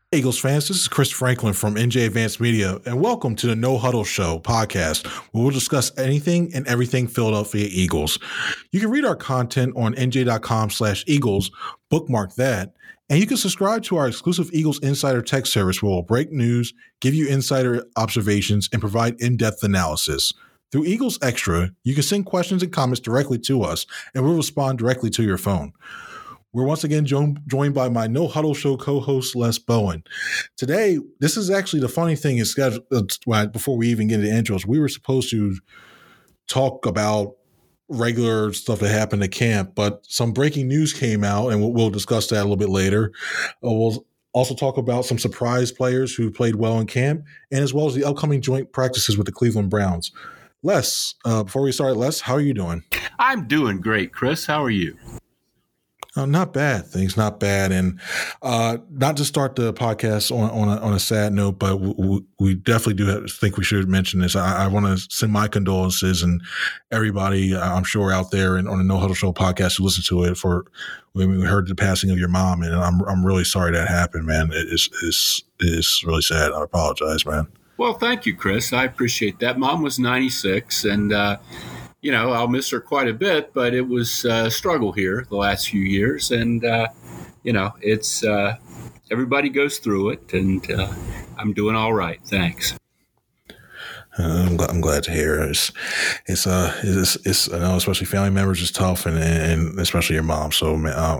Eagles fans, this is Chris Franklin from NJ Advanced Media, and welcome to the No Huddle Show podcast, where we'll discuss anything and everything Philadelphia Eagles. You can read our content on nj.com/Eagles, bookmark that, and you can subscribe to our exclusive Eagles Insider text service where we'll break news, give you insider observations, and provide in-depth analysis. Through Eagles Extra, you can send questions and comments directly to us, and we'll respond directly to your phone. We're once again joined by my No Huddle Show co-host, Les Bowen. Today, this is actually the funny thing is before we even get into intros, we were supposed to talk about regular stuff that happened at camp, but some breaking news came out, and we'll discuss that a little bit later. We'll also talk about some surprise players who played well in camp, and as well as the upcoming joint practices with the Cleveland Browns. Les, before we start, Les, how are you doing? I'm doing great, Chris. How are you? Not bad. Things not bad, and not to start the podcast on a sad note, but we definitely do think we should mention this. I want to send my condolences and everybody I'm sure out there and on the No Huddle Show podcast who listened to it for when we heard the passing of your mom, and I'm really sorry that happened, man. It's really sad. I apologize, man. Well, thank you, Chris. I appreciate that. Mom was 96, and I'll miss her quite a bit, but it was a struggle here the last few years. And, it's everybody goes through it, and I'm doing all right. Thanks. I'm glad to hear it. It's I know, especially family members is tough, and especially your mom. So,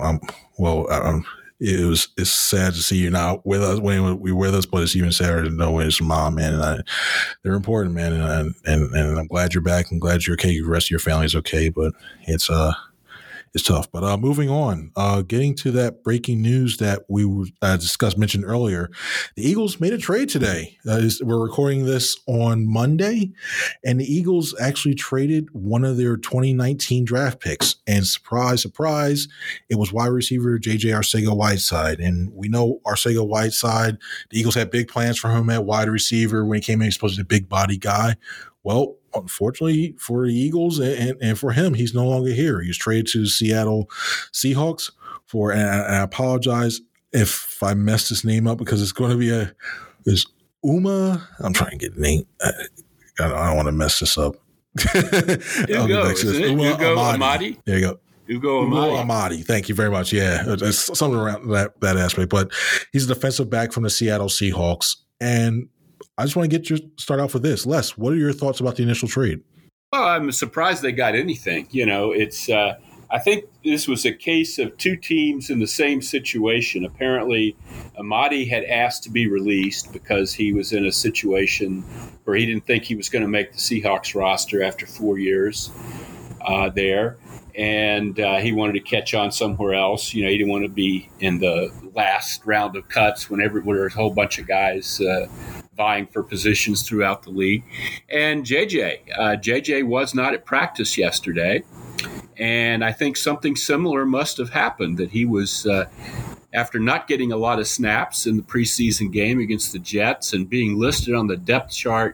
it's sad to see you not with us when we're with us, but it's even sadder to know it's your mom, man. And they're important, man. And I'm glad you're back. I'm glad you're okay. The rest of your family is okay, but it's tough. But moving on, getting to that breaking news that we mentioned earlier, the Eagles made a trade today. We're recording this on Monday, and the Eagles actually traded one of their 2019 draft picks. And surprise, surprise, it was wide receiver J.J. Arcega-Whiteside. And we know Arcega-Whiteside, the Eagles had big plans for him at wide receiver. When he came in, he's supposed to be a big body guy. Well, unfortunately for the Eagles and for him, he's no longer here. He was traded to the Seattle Seahawks and I apologize if I messed his name up because it's going to be is Uma. I'm trying to get the name. I don't want to mess this up. Ugo Amadi. There you go. Ugo Amadi. Thank you very much. Yeah, it's something around that aspect. But he's a defensive back from the Seattle Seahawks. And I just want to start off with this. Les, what are your thoughts about the initial trade? Well, I'm surprised they got anything. I think this was a case of two teams in the same situation. Apparently, Amadi had asked to be released because he was in a situation where he didn't think he was going to make the Seahawks roster after 4 years there. And he wanted to catch on somewhere else. He didn't want to be in the last round of cuts when there's a whole bunch of guys vying for positions throughout the league. And JJ was not at practice yesterday. And I think something similar must have happened, that he was, after not getting a lot of snaps in the preseason game against the Jets and being listed on the depth chart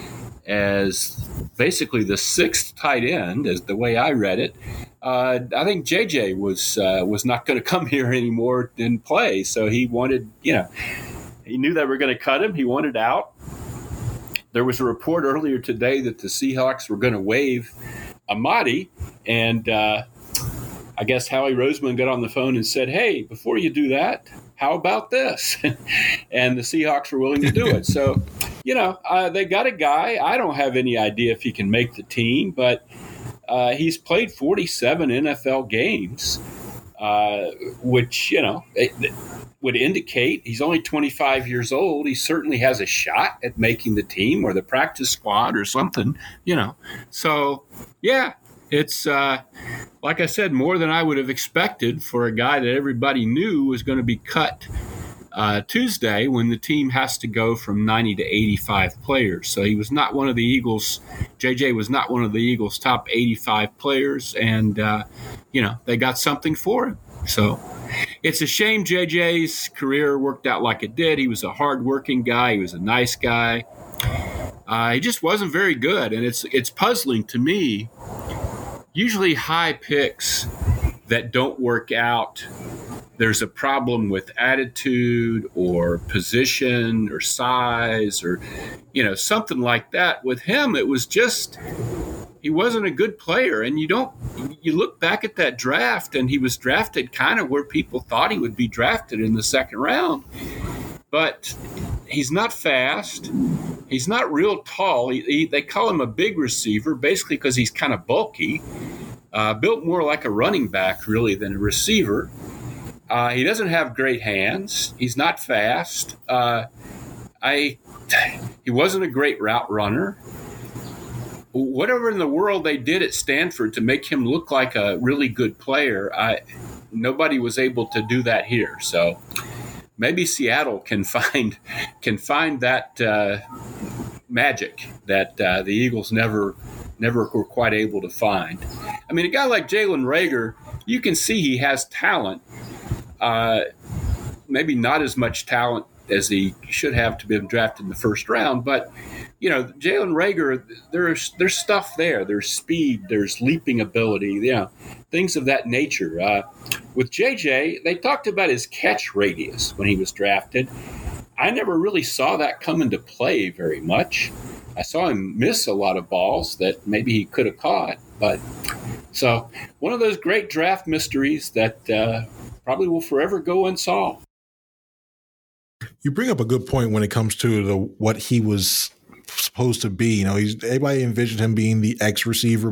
as basically the sixth tight end, as the way I read it, I think JJ was not going to come here anymore and play. So he wanted, he knew they were going to cut him. He wanted out. There was a report earlier today that the Seahawks were going to waive Amadi, and I guess Howie Roseman got on the phone and said, "Hey, before you do that, how about this?" And the Seahawks were willing to do it. So, they got a guy. I don't have any idea if he can make the team, but he's played 47 NFL games, which, would indicate he's only 25 years old. He certainly has a shot at making the team or the practice squad or something, So, yeah, it's, like I said, more than I would have expected for a guy that everybody knew was going to be cut Tuesday when the team has to go from 90 to 85 players. So he was not one of the Eagles. JJ was not one of the Eagles' top 85 players, and, they got something for him. So it's a shame JJ's career worked out like it did. He was a hardworking guy. He was a nice guy. He just wasn't very good, and it's puzzling to me. Usually high picks that don't work out there's a problem with attitude or position or size or, something like that. With him, it was just he wasn't a good player. And you look back at that draft, and he was drafted kind of where people thought he would be drafted in the second round. But he's not fast. He's not real tall. They call him a big receiver, basically because he's kind of bulky, built more like a running back, really, than a receiver. He doesn't have great hands. He's not fast. He wasn't a great route runner. Whatever in the world they did at Stanford to make him look like a really good player, nobody was able to do that here. So maybe Seattle can find that magic that the Eagles never were quite able to find. I mean, a guy like Jalen Reagor, you can see he has talent. Maybe not as much talent as he should have to be drafted in the first round, but Jalen Reagor, there's stuff there. There's speed, there's leaping ability, things of that nature. With JJ, they talked about his catch radius when he was drafted. I never really saw that come into play very much. I saw him miss a lot of balls that maybe he could have caught. But so one of those great draft mysteries that probably will forever go unsolved. You bring up a good point when it comes to what he was supposed to be. Everybody envisioned him being the X receiver,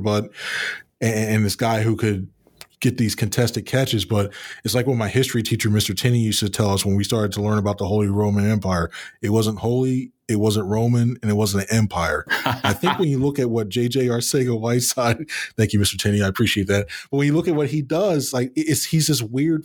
and this guy who could get these contested catches. But it's like what my history teacher, Mr. Tinney, used to tell us when we started to learn about the Holy Roman Empire. It wasn't holy, it wasn't Roman, and it wasn't an empire. I think when you look at what J.J. Arcega-Whiteside, thank you, Mr. Tinney, I appreciate that. But when you look at what he does, he was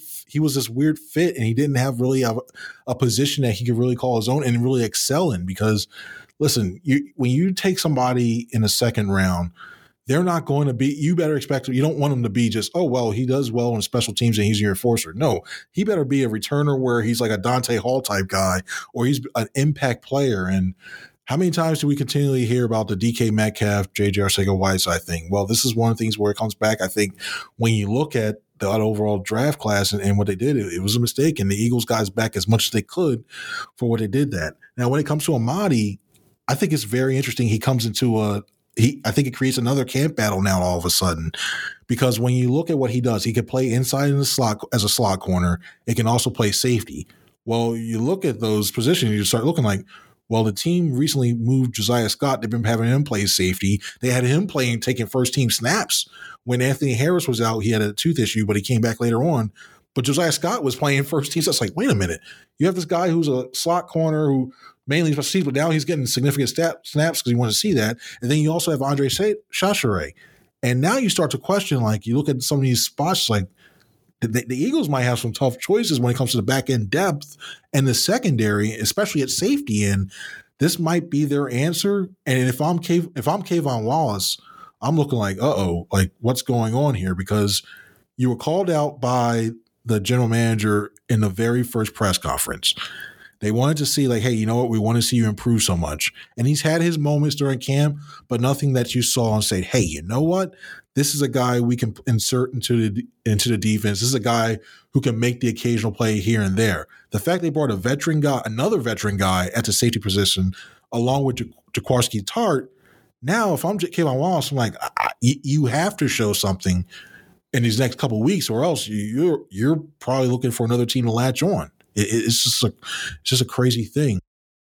this weird fit, and he didn't have really a position that he could really call his own and really excel in. Because listen, when you take somebody in the second round, they're not going to be, you better expect, you don't want them to be just, oh, well, he does well on special teams and he's your enforcer. No, he better be a returner where he's like a Dante Hall type guy, or he's an impact player. And how many times do we continually hear about the DK Metcalf, J.J. Arcega-Whiteside thing? Well, this is one of the things where it comes back. I think when you look at the overall draft class and what they did, it was a mistake. And the Eagles got back as much as they could for what they did that. Now, when it comes to Amadi, I think it's very interesting. He comes into I think it creates another camp battle now all of a sudden, because when you look at what he does, he can play inside in the slot as a slot corner. It can also play safety. Well, you look at those positions, you start looking like, well, the team recently moved Josiah Scott. They've been having him play safety. They had him taking first team snaps. When Anthony Harris was out, he had a tooth issue, but he came back later on. But Josiah Scott was playing first team. So it's like, wait a minute. You have this guy who's a slot corner who mainly special, but now he's getting significant snaps because he wanted to see that. And then you also have Andre Chachere. And now you start to question, like, you look at some of these spots, like the Eagles might have some tough choices when it comes to the back end depth and the secondary, especially at safety. And this might be their answer. And if I'm Kayvon Wallace, I'm looking like, like what's going on here? Because you were called out by the general manager in the very first press conference. They wanted to see, like, hey, you know what? We want to see you improve so much. And he's had his moments during camp, but nothing that you saw and said, hey, you know what? This is a guy we can insert into the defense. This is a guy who can make the occasional play here and there. The fact they brought another veteran guy at the safety position, along with Jaquiski Tartt. Now, if I'm Kayvon Wallace, I'm like, you have to show something in these next couple of weeks, or else you're probably looking for another team to latch on. It's just a crazy thing.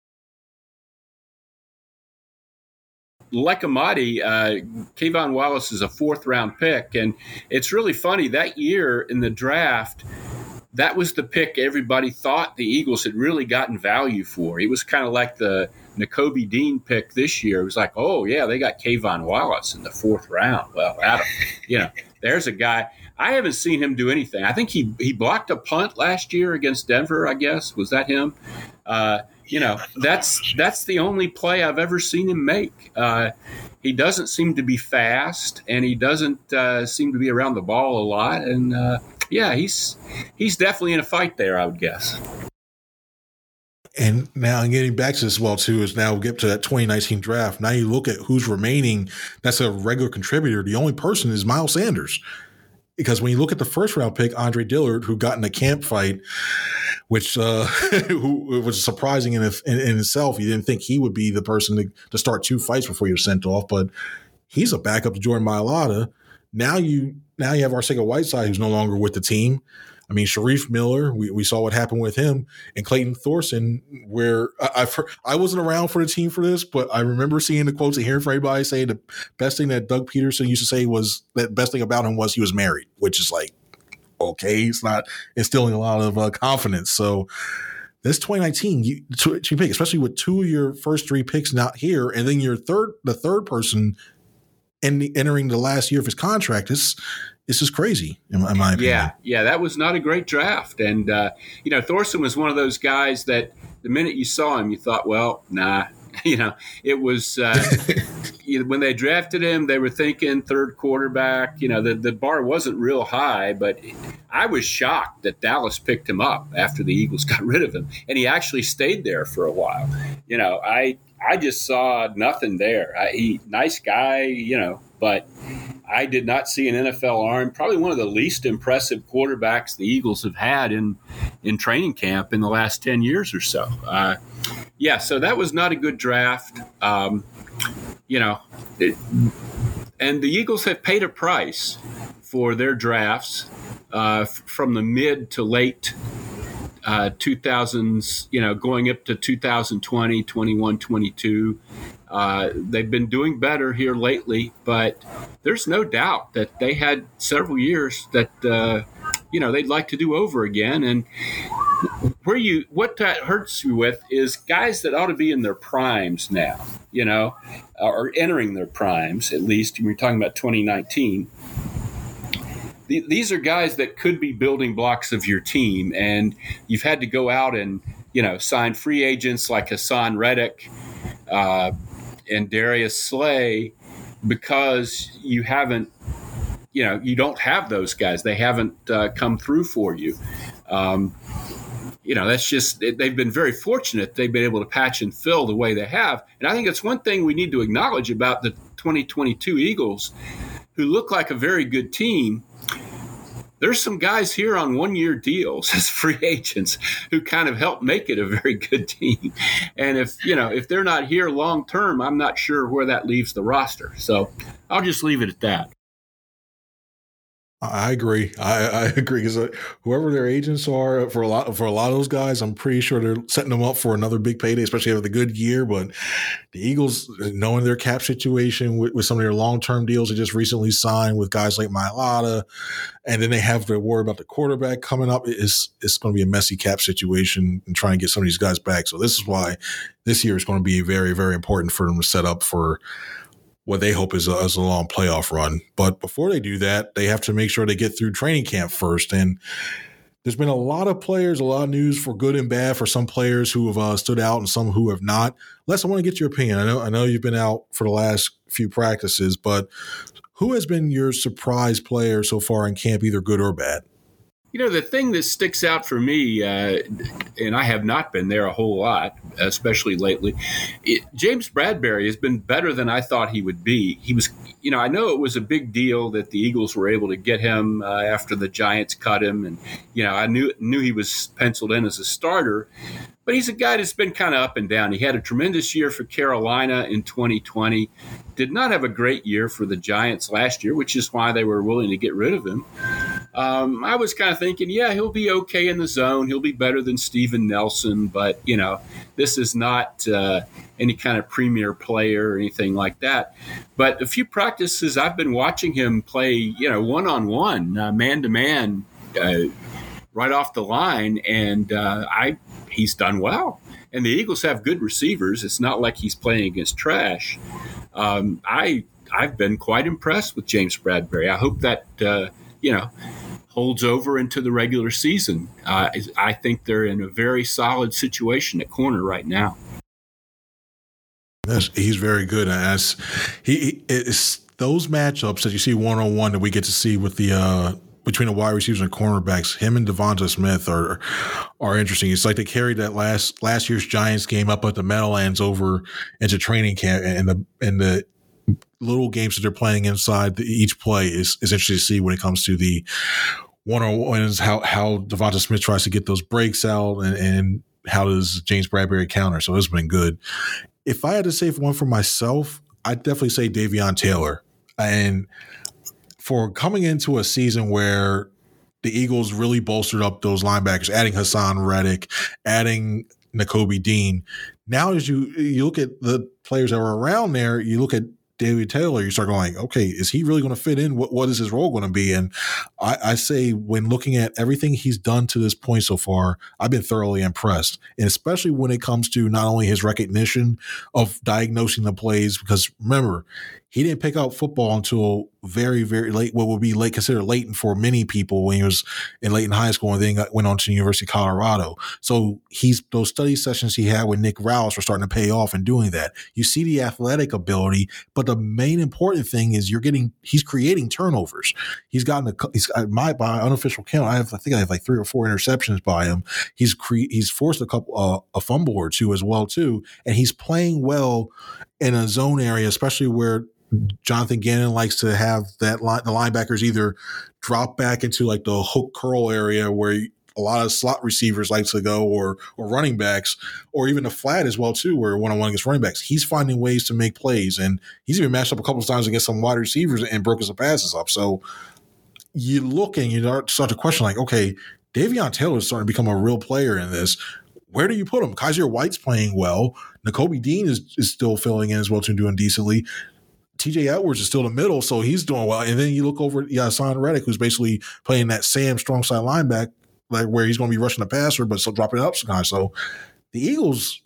Like Amadi, Kayvon Wallace is a 4th round pick. And it's really funny, that year in the draft, that was the pick everybody thought the Eagles had really gotten value for. He was kind of like the Nakobe Dean pick this year. It was like, oh, yeah, they got Kayvon Wallace in the 4th round. Well, Adam, there's a guy. I haven't seen him do anything. I think he blocked a punt last year against Denver, I guess. Was that him? That's the only play I've ever seen him make. He doesn't seem to be fast, and he doesn't seem to be around the ball a lot. And, he's definitely in a fight there, I would guess. And now getting back to this, too, is now we get to that 2019 draft. Now you look at who's remaining. That's a regular contributor. The only person is Miles Sanders. because when you look at the first round pick, Andre Dillard, who got in a camp fight, which who was surprising in itself. You didn't think he would be the person to start 2 fights before you're sent off, but he's a backup to Jordan Mailata. Now you have Arcega-Whiteside, who's no longer with the team. I mean, Sharif Miller, we saw what happened with him, and Clayton Thorson, where I wasn't around for the team for this, but I remember seeing the quotes and hearing from everybody say the best thing that Doug Peterson used to say was that best thing about him was he was married, which is like, okay, it's not instilling a lot of confidence. So this 2019, you pick, especially with 2 of your first 3 picks not here, and then the third person entering the last year of his contract, this is crazy in my opinion. Yeah, that was not a great draft. And, Thorson was one of those guys that the minute you saw him, you thought, well, nah. It was when they drafted him, they were thinking third quarterback. The bar wasn't real high, but I was shocked that Dallas picked him up after the Eagles got rid of him. And he actually stayed there for a while. I just saw nothing there. Nice guy, but I did not see an NFL arm. Probably one of the least impressive quarterbacks the Eagles have had in training camp in the last 10 years or so. So that was not a good draft. And the Eagles have paid a price for their drafts from the mid to late 2000s, going up to 2020, 21, 22. They've been doing better here lately, but there's no doubt that they had several years that, they'd like to do over again. And what that hurts you with is guys that ought to be in their primes now, or entering their primes, at least. We're talking about 2019. These are guys that could be building blocks of your team, and you've had to go out and, sign free agents like Hassan Reddick and Darius Slay because you haven't, you don't have those guys. They haven't come through for you. That's just, they've been very fortunate. They've been able to patch and fill the way they have. And I think it's one thing we need to acknowledge about the 2022 Eagles, who look like a very good team. There's some guys here on 1-year deals as free agents who kind of help make it a very good team. And if they're not here long term, I'm not sure where that leaves the roster. So I'll just leave it at that. I agree. I agree because whoever their agents are for a lot of those guys, I'm pretty sure they're setting them up for another big payday, especially with a good year. But the Eagles, knowing their cap situation with some of their long-term deals they just recently signed with guys like Mailata, and then they have to worry about the quarterback coming up, it's going to be a messy cap situation and trying to get some of these guys back. So this is why this year is going to be very, very important for them to set up for what they hope is a long playoff run. But before they do that, they have to make sure they get through training camp first. And there's been a lot of players, a lot of news for good and bad for some players who have stood out and some who have not. Les, I want to get your opinion. I know you've been out for the last few practices, but who has been your surprise player so far in camp, either good or bad? The thing that sticks out for me, and I have not been there a whole lot, especially lately, James Bradberry has been better than I thought he would be. He was, I know it was a big deal that the Eagles were able to get him after the Giants cut him. And, I knew he was penciled in as a starter. But he's a guy that's been kind of up and down. He had a tremendous year for Carolina in 2020. Did not have a great year for the Giants last year, which is why they were willing to get rid of him. I was kind of thinking, he'll be okay in the zone. He'll be better than Steven Nelson. But, this is not any kind of premier player or anything like that. But a few practices, I've been watching him play, one-on-one, man-to-man, right off the line. And he's done well. And the Eagles have good receivers. It's not like he's playing against trash. I've been quite impressed with James Bradberry. I hope that, holds over into the regular season. I think they're in a very solid situation at corner right now. Yes, he's very good. It's those matchups that you see one-on-one that we get to see with the between the wide receivers and cornerbacks. Him and Devonta Smith are interesting. It's like they carried that last year's Giants game up at the Meadowlands over into training camp, and the little games that they're playing inside each play is interesting to see when it comes to the one-on-ones, how Devonta Smith tries to get those breaks out, and how does James Bradberry counter. So it's been good. If I had to say one for myself, I'd definitely say Davion Taylor. And for coming into a season where the Eagles really bolstered up those linebackers, adding Hassan Reddick, adding Nakobe Dean. Now, as you look at the players that were around there, you look at David Taylor, you start going like, okay, is he really going to fit in? What is his role going to be? And I say when looking at everything he's done to this point so far, I've been thoroughly impressed. And especially when it comes to not only his recognition of diagnosing the plays, because remember, he didn't pick up football until very, very late, what would be considered late for many people when he was late in high school, and then went on to the University of Colorado. So those study sessions he had with Nick Roush were starting to pay off in doing that. You see the athletic ability, but the main important thing is he's creating turnovers. He's gotten by unofficial count, I think I have like 3 or 4 interceptions by him. He's forced a fumble or two as well too, and he's playing well in a zone area, especially where Jonathan Gannon likes to have the linebackers either drop back into like the hook curl area where a lot of slot receivers like to go, or running backs, or even the flat as well too, where one-on-one against running backs. He's finding ways to make plays, and he's even matched up a couple of times against some wide receivers and broken some passes up. So you look and you start to question like, okay, Davion Taylor is starting to become a real player in this. Where do you put him? Kaiser White's playing well. Nakobe Dean is still filling in as well too, doing decently. TJ Edwards is still in the middle, so he's doing well. And then you look over at Hassan Reddick, who's basically playing that Sam strong side linebacker, like where he's going to be rushing the passer, but still dropping it up sometimes. So the Eagles,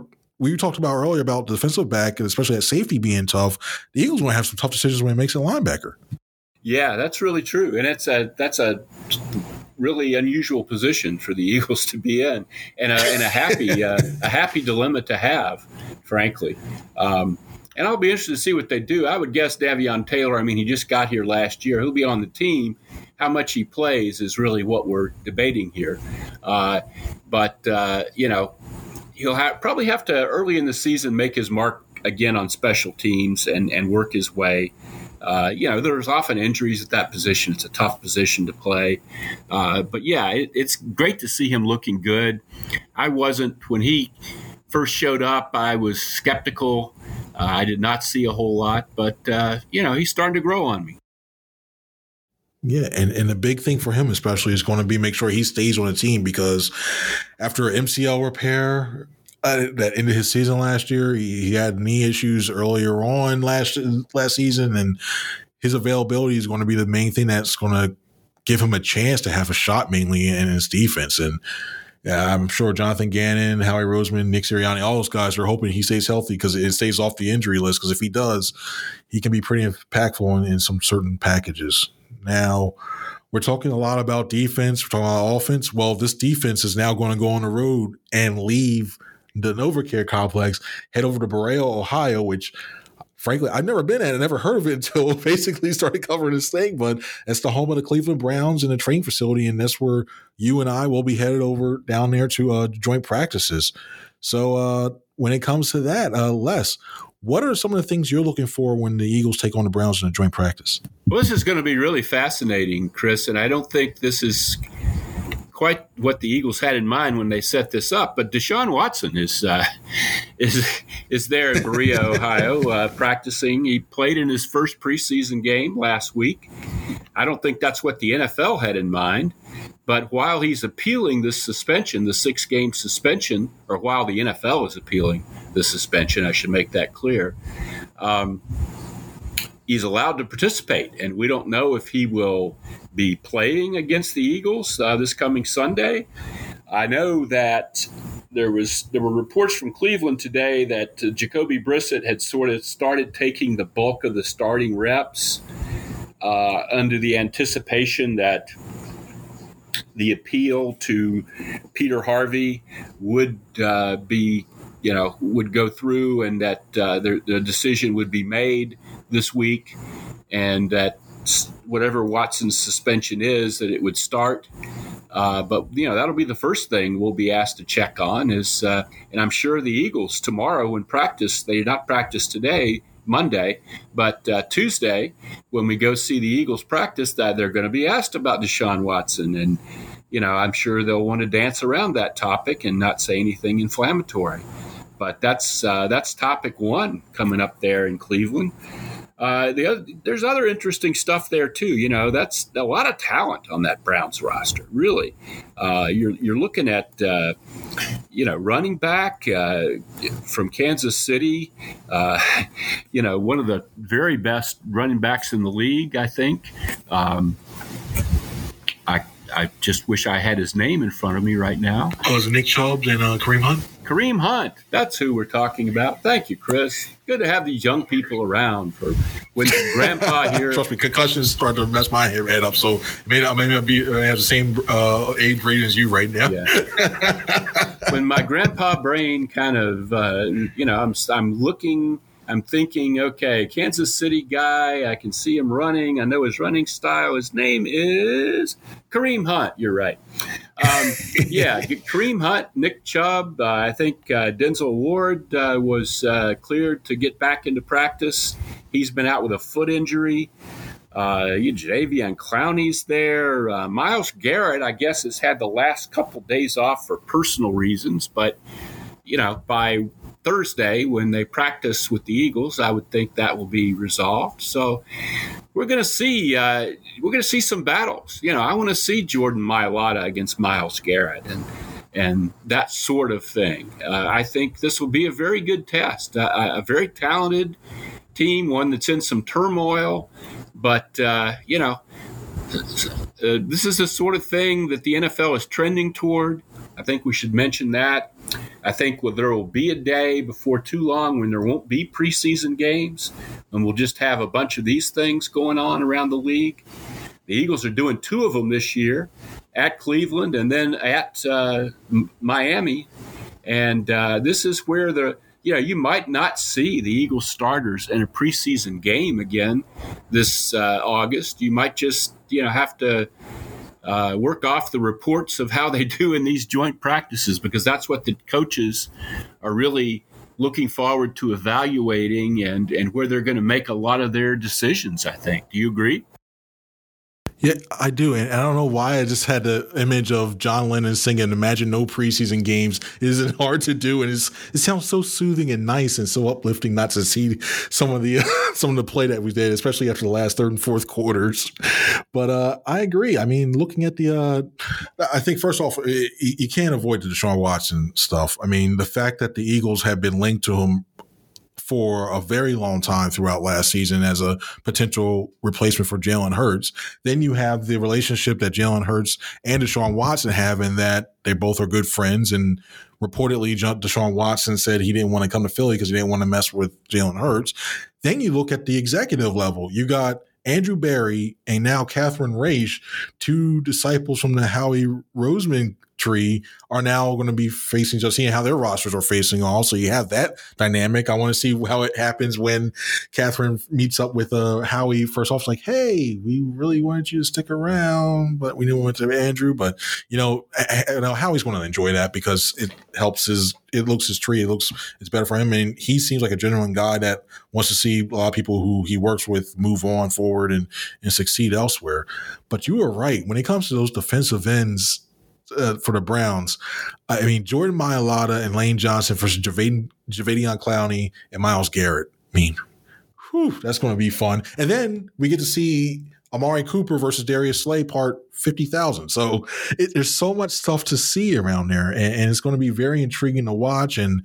we talked about earlier about the defensive back, and especially that safety being tough, the Eagles going to have some tough decisions when it makes a linebacker. Yeah, that's really true. And that's a really unusual position for the Eagles to be in, and a happy dilemma to have, frankly. And I'll be interested to see what they do. I would guess Davion Taylor, he just got here last year. He'll be on the team. How much he plays is really what we're debating here. But he'll probably have to, early in the season, make his mark again on special teams and work his way. There's often injuries at that position. It's a tough position to play. But, yeah, it's great to see him looking good. When he first showed up, I was skeptical. I did not see a whole lot, but, he's starting to grow on me. Yeah, and the big thing for him especially is going to be make sure he stays on the team, because after an MCL repair that ended his season last year, he had knee issues earlier on last season, and his availability is going to be the main thing that's going to give him a chance to have a shot mainly in his defense. And I'm sure Jonathan Gannon, Howie Roseman, Nick Sirianni, all those guys are hoping he stays healthy because it stays off the injury list, because if he does, he can be pretty impactful in some certain packages. Now, we're talking a lot about defense. We're talking about offense. Well, this defense is now going to go on the road and leave the NovaCare complex, head over to Berea, Ohio, which, frankly, I've never been at. I never heard of it until basically started covering this thing. But it's the home of the Cleveland Browns and the training facility, and that's where you and I will be headed over down there to joint practices. So when it comes to that, Les, what are some of the things you're looking for when the Eagles take on the Browns in a joint practice? Well, this is going to be really fascinating, Chris, and I don't think this is quite what the Eagles had in mind when they set this up. But Deshaun Watson is there in Berea, Ohio, practicing. He played in his first preseason game last week. I don't think that's what the NFL had in mind. But while he's appealing this suspension, the 6-game suspension, or while the NFL is appealing the suspension, I should make that clear, he's allowed to participate. And we don't know if he will be playing against the Eagles this coming Sunday. I know that there were reports from Cleveland today that Jacoby Brissett had sort of started taking the bulk of the starting reps under the anticipation that the appeal to Peter Harvey would go through, and that the decision would be made this week, and that whatever Watson's suspension is, that it would start. But that'll be the first thing we'll be asked to check on is, and I'm sure the Eagles tomorrow in practice, they did not practice today, Monday. But Tuesday, when we go see the Eagles practice, they're going to be asked about Deshaun Watson. And, I'm sure they'll want to dance around that topic and not say anything inflammatory. But that's topic one coming up there in Cleveland. There's other interesting stuff there too. That's a lot of talent on that Browns roster. Really, you're looking at running back from Kansas City. One of the very best running backs in the league, I think. I just wish I had his name in front of me right now. Oh, is it Nick Chubb and Kareem Hunt? Kareem Hunt. That's who we're talking about. Thank you, Chris. Good to have these young people around for when Grandpa here. Trust me, concussions start to mess my head up. So I may not have the same age rating as you right now. Yeah. When my grandpa brain kind of, I'm thinking, okay, Kansas City guy, I can see him running. I know his running style. His name is Kareem Hunt. You're right. Kareem Hunt, Nick Chubb. I think Denzel Ward was cleared to get back into practice. He's been out with a foot injury. Jadeveon Clowney's there. Myles Garrett, I guess, has had the last couple days off for personal reasons. But, by Thursday when they practice with the Eagles, I would think that will be resolved. So we're going to see some battles. I want to see Jordan Mailata against Myles Garrett and that sort of thing. I think this will be a very good test. A very talented team, one that's in some turmoil, but this is the sort of thing that the NFL is trending toward. I think we should mention that. I think there will be a day before too long when there won't be preseason games, and we'll just have a bunch of these things going on around the league. The Eagles are doing 2 of them this year, at Cleveland and then at Miami. And this is where you might not see the Eagles starters in a preseason game again this August. You might just have to work off the reports of how they do in these joint practices, because that's what the coaches are really looking forward to evaluating and where they're going to make a lot of their decisions, I think. Do you agree? Yeah, I do. And I don't know why I just had the image of John Lennon singing "Imagine No Preseason Games." It isn't hard to do, and it sounds so soothing and nice and so uplifting not to see some of the play that we did, especially after the last third and fourth quarters. But I agree. I mean, looking at I think first off, you can't avoid the Deshaun Watson stuff. I mean, the fact that the Eagles have been linked to him for a very long time throughout last season as a potential replacement for Jalen Hurts. Then you have the relationship that Jalen Hurts and Deshaun Watson have, in that they both are good friends. And reportedly, Deshaun Watson said he didn't want to come to Philly because he didn't want to mess with Jalen Hurts. Then you look at the executive level. You got Andrew Berry and now Catherine Raish, 2 disciples from the Howie Roseman tree, are now going to be facing, just seeing how their rosters are facing all. So you have that dynamic. I want to see how it happens when Catherine meets up with Howie first off. It's like, hey, we really wanted you to stick around, but we didn't want to Andrew. But Howie's going to enjoy that because it helps it looks his tree. It's better for him. And he seems like a genuine guy that wants to see a lot of people who he works with move on forward and succeed elsewhere. But you are right. When it comes to those defensive ends, for the Browns, I mean, Jordan Mailata and Lane Johnson versus Jadeveon Clowney and Myles Garrett. I mean, that's going to be fun. And then we get to see Amari Cooper versus Darius Slay part 50,000. So there's so much stuff to see around there, and it's going to be very intriguing to watch. And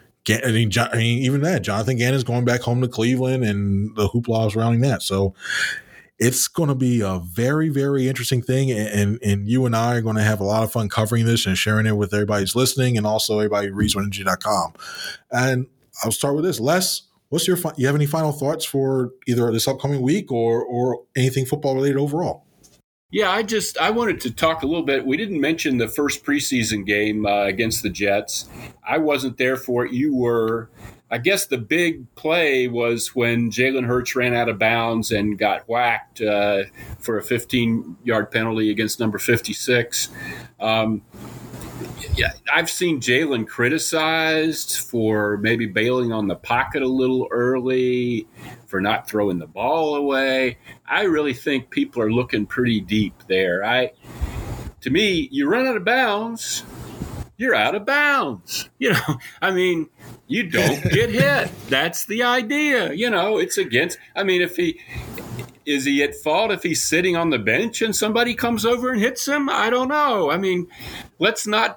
even that, Jonathan Gannon's going back home to Cleveland, and the hoopla surrounding that. So it's going to be a very, very interesting thing, and you and I are going to have a lot of fun covering this and sharing it with everybody who's listening, and also everybody who reads ReadsOneNJ.com. And I'll start with this. Les, you have any final thoughts for either this upcoming week or anything football related overall? Yeah, I wanted to talk a little bit. We didn't mention the first preseason game against the Jets. I wasn't there for it. You were. I guess the big play was when Jalen Hurts ran out of bounds and got whacked for a 15-yard penalty against number 56. yeah, I've seen Jalen criticized for maybe bailing on the pocket a little early, for not throwing the ball away. I really think people are looking pretty deep there. To me, you run out of bounds, you're out of bounds. I mean, you don't get hit. That's the idea. It's against. I mean, is he at fault if he's sitting on the bench and somebody comes over and hits him? I don't know. I mean, let's not,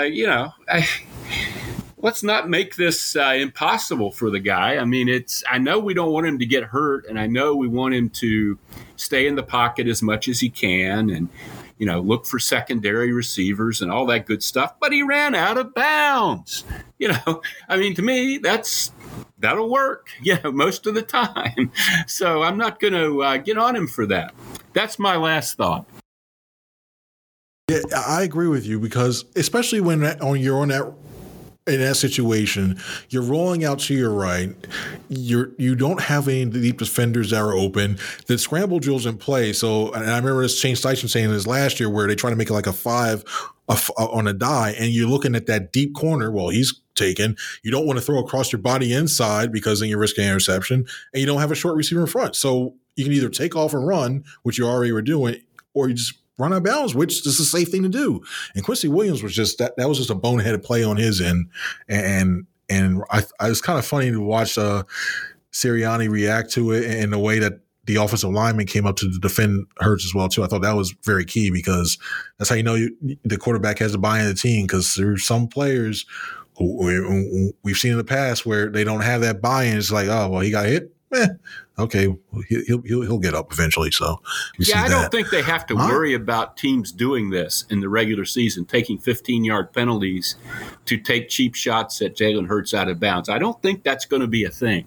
let's not make this impossible for the guy. I mean, I know we don't want him to get hurt, and I know we want him to stay in the pocket as much as he can and, look for secondary receivers and all that good stuff. But he ran out of bounds. I mean, to me, that'll work, most of the time. So I'm not going to get on him for that. That's my last thought. Yeah, I agree with you, because especially when you're in that situation, you're rolling out to your right. You don't have any deep defenders that are open. The scramble drill's in play. So, and I remember this Shane Steichen saying this last year, where they try to make it like a 5 on a die, and you're looking at that deep corner. Well, he's taken. You don't want to throw across your body inside, because then you're risking interception, and you don't have a short receiver in front. So you can either take off and run, which you already were doing, or you just run out of bounds, which is a safe thing to do. And Quincy Williams was just that was just a boneheaded play on his end. And I was kind of funny to watch Sirianni react to it, and the way that the offensive lineman came up to defend Hurts as well too. I thought that was very key, because that's how the quarterback has to buy in the team, because there's some players who we've seen in the past where they don't have that buy-in. It's like, oh, well, he got hit. Okay, he'll get up eventually. So I don't think they have to worry about teams doing this in the regular season, taking 15-yard penalties to take cheap shots at Jalen Hurts out of bounds. I don't think that's going to be a thing.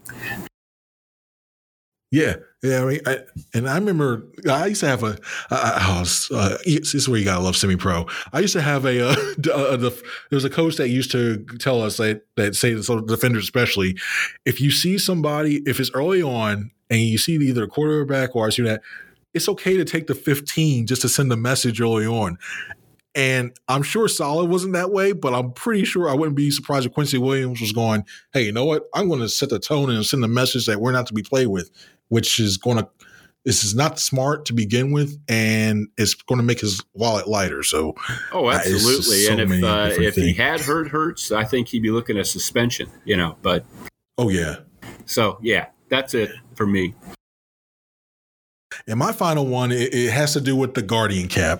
Yeah. I mean, I remember I used to have this is where you gotta love semi-pro. I used to have there was a coach that used to tell us that say, so defenders especially, if you see somebody, if it's early on and you see either a quarterback or I see that, it's okay to take the 15 just to send a message early on. And I'm sure Saleh wasn't that way, but I'm pretty sure I wouldn't be surprised if Quincy Williams was going, hey, you know what? I'm going to set the tone and send a message that we're not to be played with, which is this is not smart to begin with, and it's going to make his wallet lighter. So, absolutely. And if he had hurt Hurts, I think he'd be looking at suspension, but. Oh, yeah. So, yeah, that's it for me. And my final one, it has to do with the Guardian cap.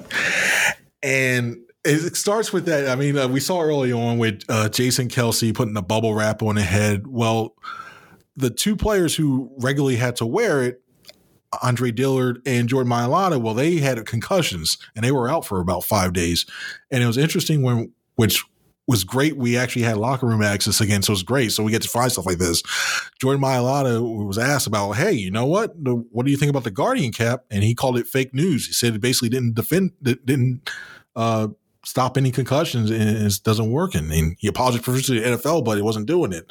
And it starts with that. I mean, we saw early on with Jason Kelce putting the bubble wrap on the head. Well, the two players who regularly had to wear it, Andre Dillard and Jordan Mailata, well, they had concussions and they were out for about 5 days. And it was interesting which was great. We actually had locker room access again, so it was great. So we get to find stuff like this. Jordan Mailata was asked about, hey, you know what? What do you think about the Guardian cap? And he called it fake news. He said it basically didn't stop any concussions, and it doesn't work. And he apologized for the NFL, but it wasn't doing it.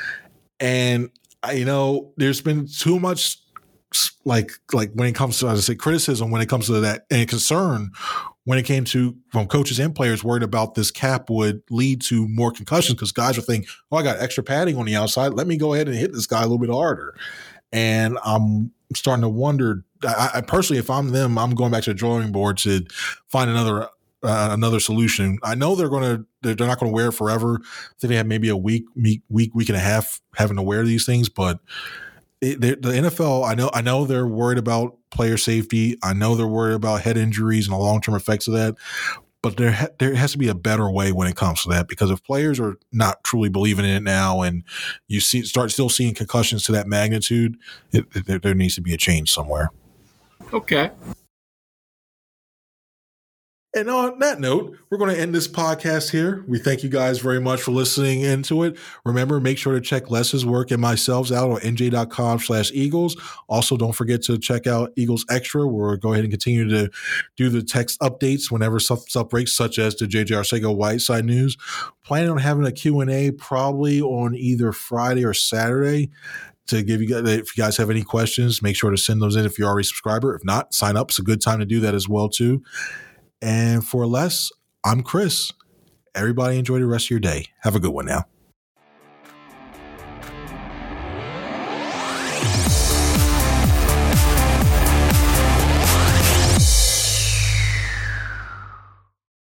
And there's been too much like when it comes to, as I say, criticism when it comes to that, and concern when it came to from coaches and players worried about this cap would lead to more concussions, because guys are thinking, oh, I got extra padding on the outside. Let me go ahead and hit this guy a little bit harder. And I'm starting to wonder, I personally, if I'm them, I'm going back to the drawing board to find another solution. I know they're not going to wear it forever. I think they have maybe a week and a half having to wear these things, but the NFL, I know they're worried about player safety. I know they're worried about head injuries and the long-term effects of that. But there has to be a better way when it comes to that, because if players are not truly believing in it now, and you start still seeing concussions to that magnitude, there needs to be a change somewhere. Okay. And on that note, we're going to end this podcast here. We thank you guys very much for listening into it. Remember, make sure to check Les's work and myself's out on nj.com/Eagles. Also, don't forget to check out Eagles Extra, where we'll go ahead and continue to do the text updates whenever stuff breaks, such as the J.J. Arcega-Whiteside news. Planning on having a Q&A probably on either Friday or Saturday. To give you guys, if you guys have any questions, make sure to send those in if you're already a subscriber. If not, sign up. It's a good time to do that as well, too. And for Les, I'm Chris, Everybody enjoy the rest of your day. Have a good one now.